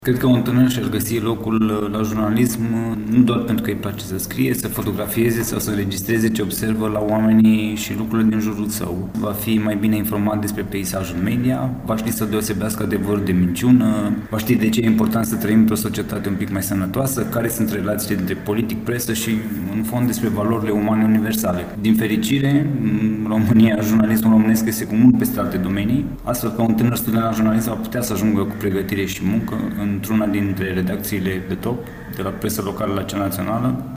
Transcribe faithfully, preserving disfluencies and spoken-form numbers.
Cred că un tânăr și-ar găsi locul la jurnalism nu doar pentru că îi place să scrie, să fotografieze sau să înregistreze ce observă la oamenii și lucrurile din jurul său. Va fi mai bine informat despre peisajul media, va ști să deosebească adevărul de minciună, va ști de ce e important să trăim într-o societate un pic mai sănătoasă, care sunt relațiile dintre politic, presă și, în fond, despre valorile umane universale. Din fericire, în România, jurnalismul românesc este cu mult peste alte domenii, astfel că un tânăr student la jurnalism va putea să ajungă cu pregătire și muncă într-una dintre redacțiile de top, de la presă locală la cea națională.